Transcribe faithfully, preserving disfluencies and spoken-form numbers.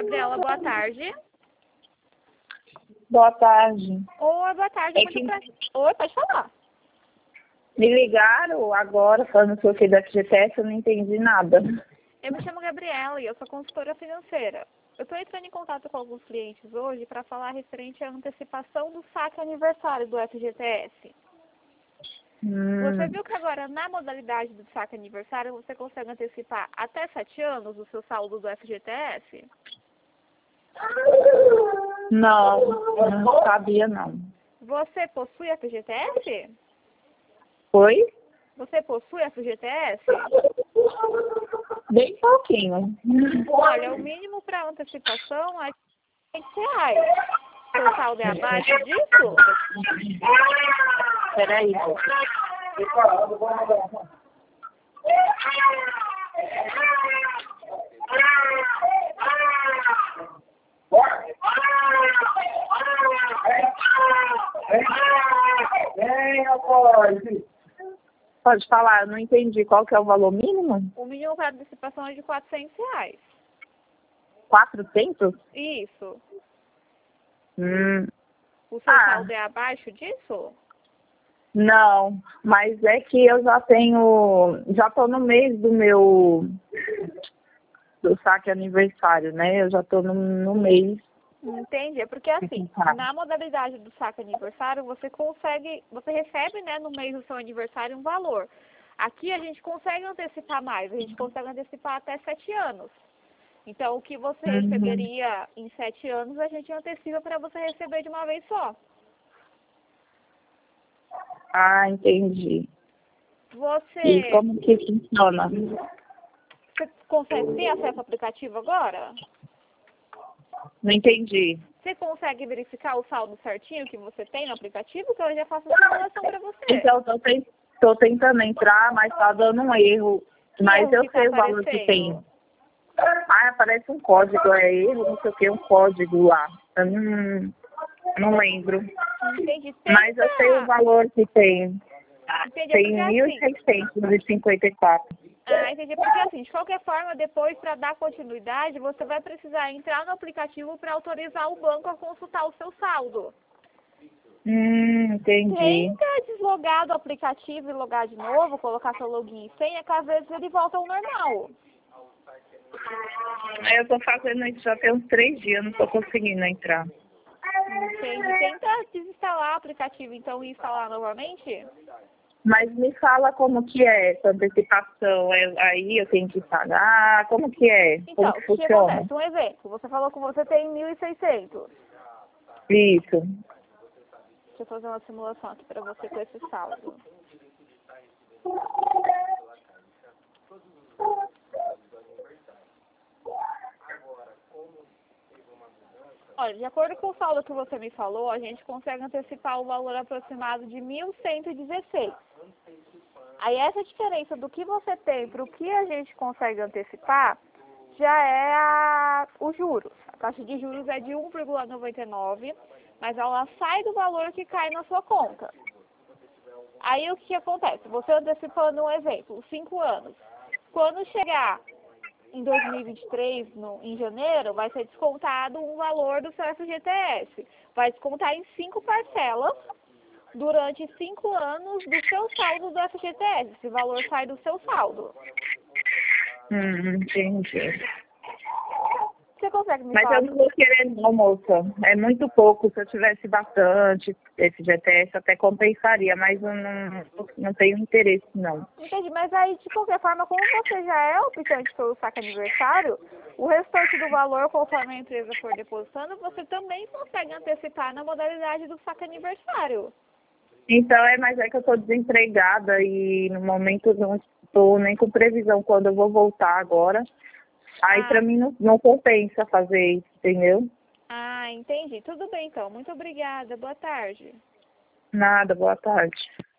Gabriela, boa tarde. Boa tarde. Oi, boa tarde. É Muito que... pra... Oi, pode falar. Me ligaram agora falando que eu fui da F G T S, eu não entendi nada. Eu me chamo Gabriela e eu sou consultora financeira. Eu estou entrando em contato com alguns clientes hoje para falar referente à antecipação do saque aniversário do F G T S. Hum. Você viu que agora, na modalidade do saque aniversário, você consegue antecipar até sete anos o seu saldo do F G T S? Não, não sabia não. Você possui F G T S? Foi? Você possui F G T S? Bem pouquinho. Olha, o mínimo para antecipação é cem reais. Seu saldo é abaixo disso? Peraí. Pode falar, eu não entendi. Qual que é o valor mínimo? O mínimo para antecipação é de quatrocentos reais. quatrocentos? Isso. Hum. O seu Ah. saldo é abaixo disso? Não, mas é que eu já tenho, já tô no mês do meu, do saque aniversário, né? Eu já tô no, no mês. Entende? É porque assim, na modalidade do saque aniversário, você consegue, você recebe, né, no mês do seu aniversário um valor. Aqui a gente consegue antecipar mais, a gente consegue antecipar até sete anos. Então, o que você Uhum. receberia em sete anos, a gente antecipa para você receber de uma vez só. Ah, entendi. Você... E como que funciona? Você consegue ter acesso ao aplicativo agora? Não entendi. Você consegue verificar o saldo certinho que você tem no aplicativo? Que eu já faço a simulação para você. Então, eu tô, te, tô tentando entrar, mas tá dando um erro. Que mas erro eu que sei tá o valor que tem. aparecendo? Ah, aparece um código, é erro, não sei o que, um código lá. Eu não, não lembro. Entendi. Tenta... Mas eu sei o valor que tem. Entendi, Tem porque mil e assim... seiscentos e cinquenta e quatro. Ah, entendi. Porque assim, de qualquer forma, depois, para dar continuidade, você vai precisar entrar no aplicativo para autorizar o banco a consultar o seu saldo. Hum, entendi. Tenta deslogar do aplicativo e logar de novo, colocar seu login e senha, que às vezes ele volta ao normal. Eu tô fazendo isso já tem uns três dias, não tô conseguindo entrar. Entendi. Tenta desinstalar o aplicativo, então, e instalar novamente. Mas me fala como que é essa antecipação, é, aí eu tenho que pagar, como que é? Então, Como que o que funciona? acontece? Um exemplo, você falou que você tem mil e seiscentos. Isso. Deixa eu fazer uma simulação aqui para você com esse saldo. Olha, de acordo com o saldo que você me falou, a gente consegue antecipar o valor aproximado de mil cento e dezesseis. Aí essa diferença do que você tem para o que a gente consegue antecipar já é a, os juros. A taxa de juros é de um vírgula noventa e nove, mas ela sai do valor que cai na sua conta. Aí o que acontece? Você antecipando um exemplo, cinco anos. Quando chegar em dois mil e vinte e três, no, em janeiro, vai ser descontado um valor do seu F G T S. Vai descontar em cinco parcelas durante cinco anos do seu saldo do F G T S. Esse valor sai do seu saldo. Hum, entendi. Você consegue me Mas falar? eu não vou querer não, moça. É muito pouco. Se eu tivesse bastante esse G T S, até compensaria, mas eu não, não tenho interesse, não. Entendi, mas aí, de qualquer forma, como você já é optante pelo saque aniversário, o restante do valor, conforme a empresa for depositando, você também consegue antecipar na modalidade do saque aniversário. Então, é, mas é que eu estou desempregada e no momento não estou nem com previsão quando eu vou voltar agora. Aí, Ah. para mim, não, não compensa fazer isso, entendeu? Ah, entendi. Tudo bem, então. Muito obrigada. Boa tarde. Nada, boa tarde.